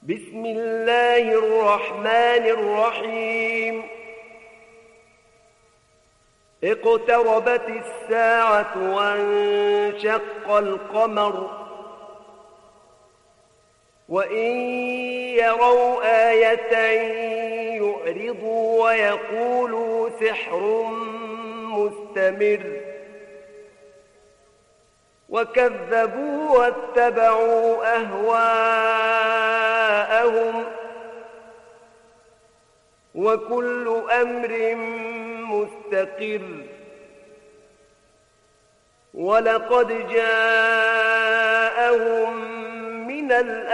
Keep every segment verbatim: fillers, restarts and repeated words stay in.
بسم الله الرحمن الرحيم اقتربت الساعة وانشق القمر وإن يروا آية يعرضوا ويقولوا سحر مستمر وكذبوا واتبعوا أهواءهم وكل أمر مستقر ولقد جاءهم من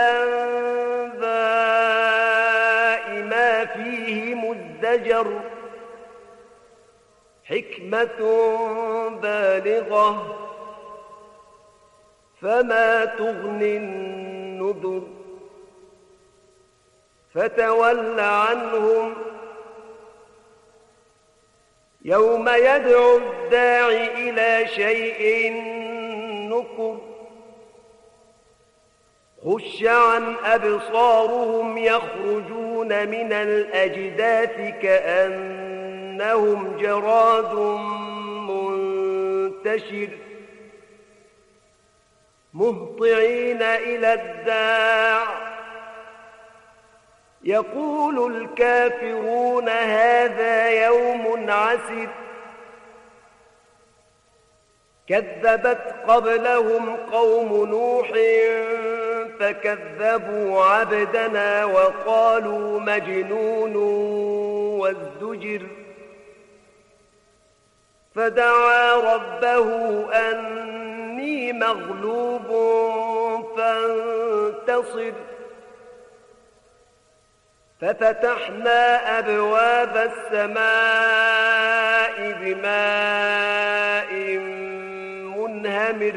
الأنباء ما فيه مزدجر حكمة بالغة فما تغني النذر فتول عنهم يوم يدعو الداعي إلى شيء نكر خش عن أبصارهم يخرجون من الأجداث كأنهم جراد منتشر مهطعين إلى الداع يقول الكافرون هذا يوم عسر كذبت قبلهم قوم نوح فكذبوا عبدنا وقالوا مجنون وازدجر فدعا ربه أني مغلوب فانتصر ففتحنا أبواب السماء بماء منهمر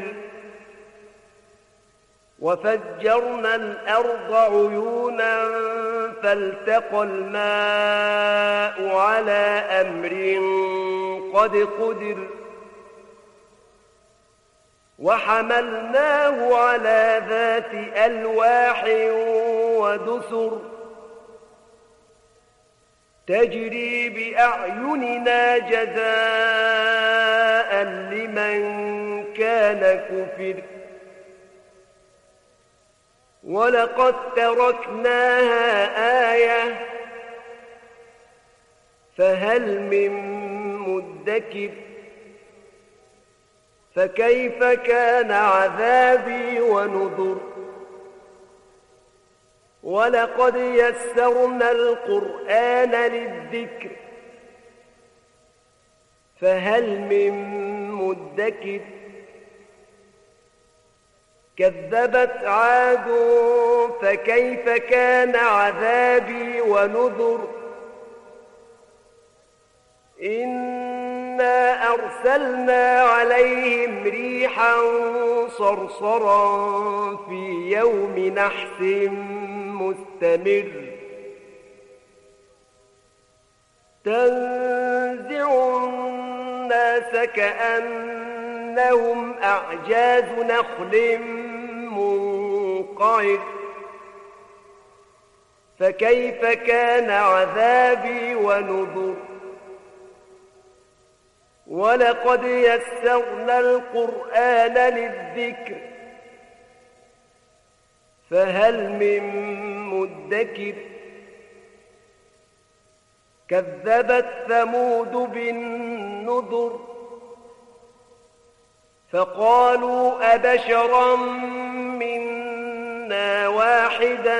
وفجرنا الأرض عيونا فالتقى الماء على أمر قد قدر وحملناه على ذات ألواح ودسر تجري بأعيننا جزاء لمن كان كفر ولقد تركناها آية فهل من مدكر فكيف كان عذابي ونذر ولقد يسرنا القرآن للذكر فهل من مدكر كذبت عاد فكيف كان عذابي ونذر إنا أرسلنا عليهم ريحا صرصرا في يوم نحس مستمر تنزع الناس كأنهم أعجاز نخل منقعر فكيف كان عذابي ونذر ولقد يسرنا القرآن للذكر فهل من مدكر كذبت ثمود بالنذر فقالوا أبشرا منا واحدا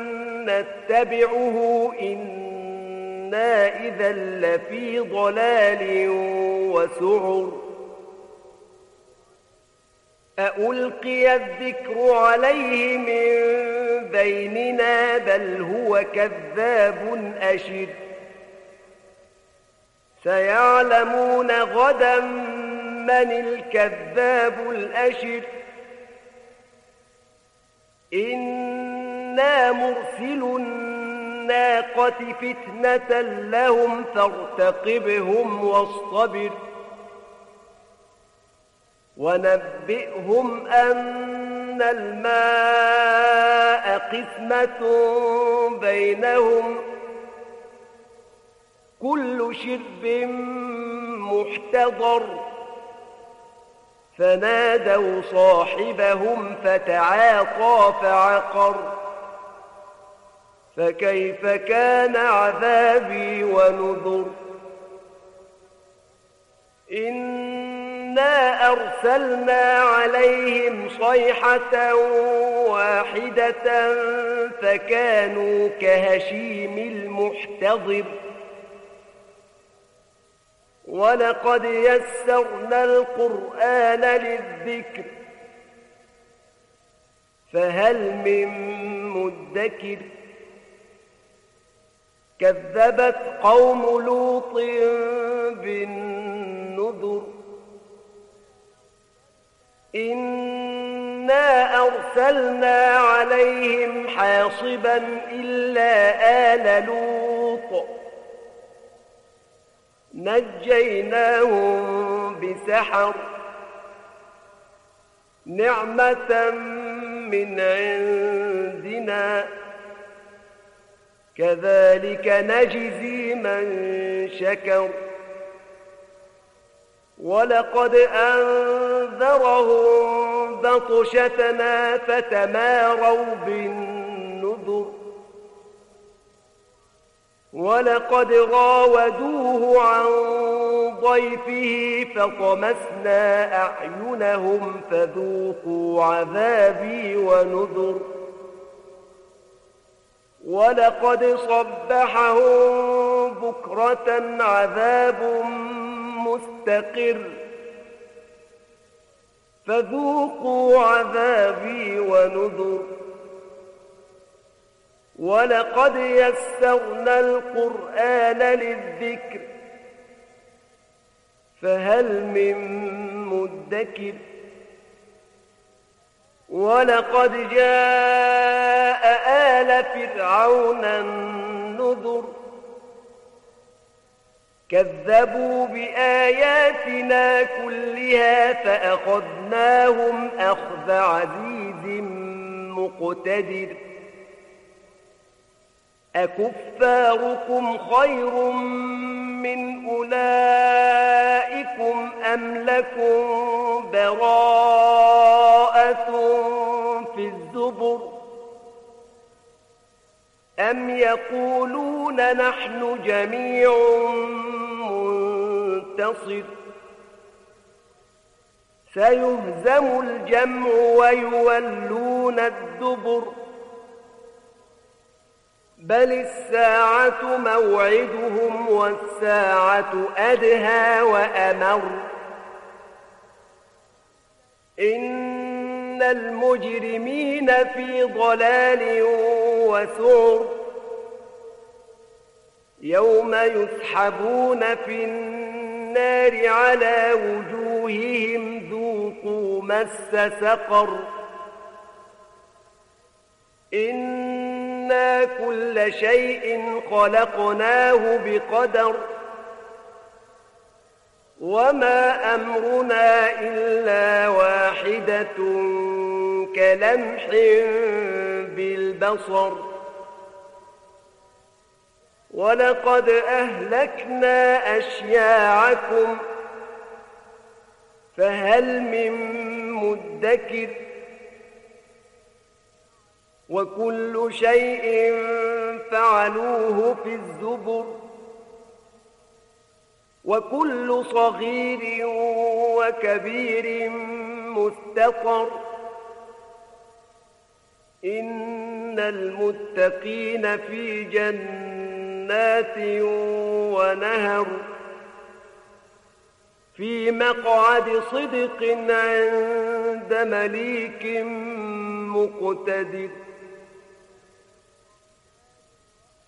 نتبعه إنا إذا لفي ضلال وسعر أألقي الذكر عليه من بيننا بل هو كذاب أشر سيعلمون غدا من الكذاب الأشر إنا مرسل الناقة فتنة لهم فارتقبهم واصطبر ونبئهم أن الماء قسمة بينهم كل شرب محتضر فنادوا صاحبهم فتعاطى فعقر فكيف كان عذابي ونذر إنا أرسلنا عليهم صيحة واحدة فكانوا كهشيم المحتضر ولقد يسرنا القرآن للذكر فهل من مدكر كذبت قوم لوط بالنذر إنا أرسلنا عليهم حاصبا إلا آل لوط نجيناهم بسحر نعمة من عندنا كذلك نجزي من شكر ولقد أنذرهم بطشتنا فتماروا بالنذر ولقد راودوه عن ضيفه فطمسنا أعينهم فذوقوا عذابي ونذر ولقد صبحهم بكرة عذاب مستقر فذوقوا عذابي ونذر ولقد يسرنا القرآن للذكر فهل من مدكر ولقد جاء آل فرعون النذر كذبوا بآياتنا كلها فأخذناهم أخذ عزيز مقتدر أكفاركم خير من أولئكم أم لكم براءة في الزبر أم يقولون نحن جميع منتصر سيهزم الجمع ويولون الدبر بل الساعة موعدهم والساعة أدهى وأمر إن المجرمين في ضلال وسعر يوم يسحبون في النار على وجوههم ذوقوا مس سقر إنا كل شيء خلقناه بقدر وما أمرنا إلا واحدة كلمح بالبصر ولقد أهلكنا أشياعكم فهل من مدكر وكل شيء فعلوه في الزبر وكل صغير وكبير مستقر إن المتقين في جنات ونهر في مقعد صدق عند مليك مقتدر